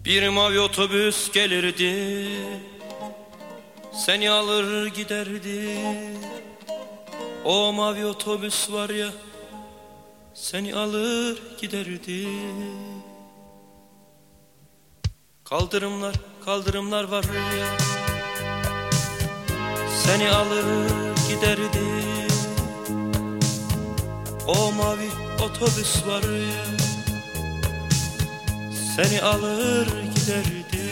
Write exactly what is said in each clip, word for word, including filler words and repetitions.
Bir mavi otobüs gelirdi, seni alır giderdi. O mavi otobüs var ya, seni alır giderdi. Kaldırımlar, kaldırımlar var ya, seni alır giderdi. O mavi otobüs var ya, seni alır giderdi.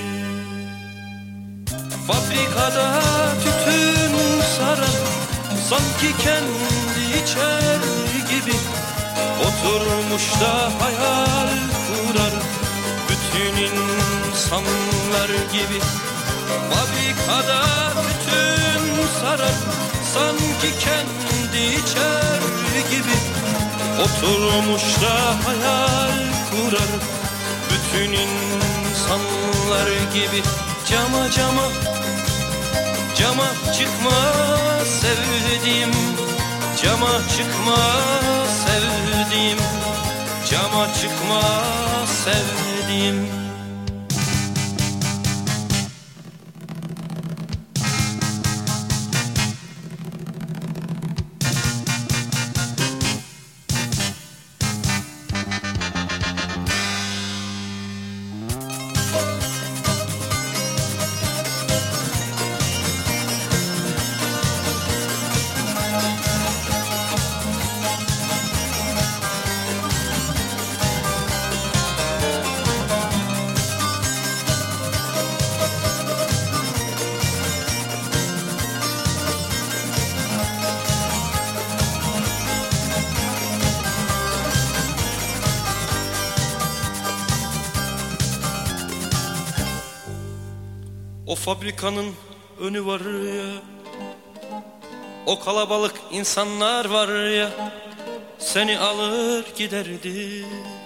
Fabrikada tütün sarar, sanki kendi içer gibi. Oturmuş da hayal kurar, bütün insanlar gibi. Fabrikada tütün sarar, sanki kendi içer gibi. Oturmuş da hayal kurar, bütün insanlar gibi. Cama cama, cama çıkma sevdiğim, cama çıkma sevdiğim, cama çıkma sevdiğim. O fabrikanın önü var ya, o kalabalık insanlar var ya, seni alır giderdi.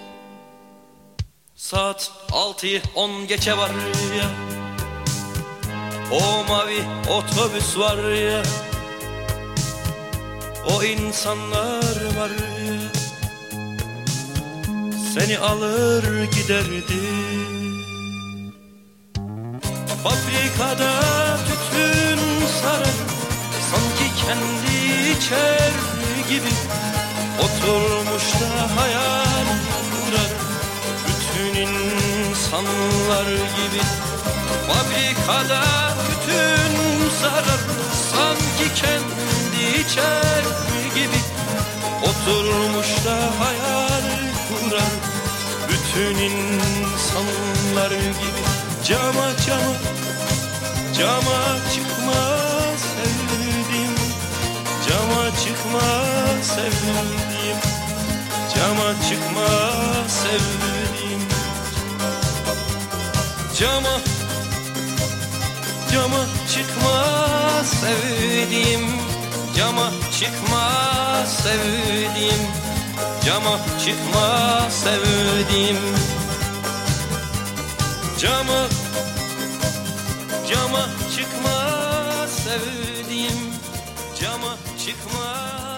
Saat altıyı on geçe var ya, o mavi otobüs var ya, o insanlar var ya, seni alır giderdi. Fabrikada tütün sarar, sanki kendi içer gibi. Oturmuş da hayal kurar, bütün insanlar gibi. Fabrikada tütün sarar, sanki kendi içer gibi. Oturmuş da hayal kurar, bütün insanlar gibi. Cama cama, cama çıkma sevdiğim, cama çıkma sevdiğim, cama çıkma sevdiğim. Cama, cama çıkma sevdiğim, cama çıkma sevdiğim, cama çıkma sevdiğim. Cama, cama çıkma sevdiğim, cama çıkma